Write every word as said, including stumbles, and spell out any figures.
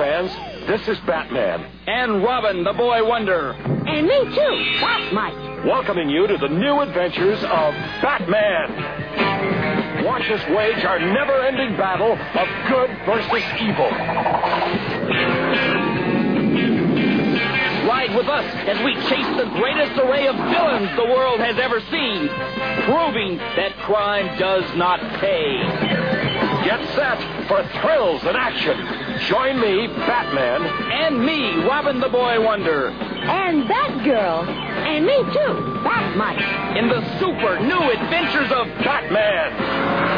fans. This is Batman. And Robin, the Boy Wonder. And me, too. That's Mike. Welcoming you to the new adventures of Batman. Watch us wage our never-ending battle of good versus evil. Ride with us as we chase the greatest array of villains the world has ever seen, proving that crime does not pay. Get set for thrills and action. Join me, Batman. And me, Robin the Boy Wonder. And Batgirl. And me, too. That's Mike. In the super new adventures of Batman.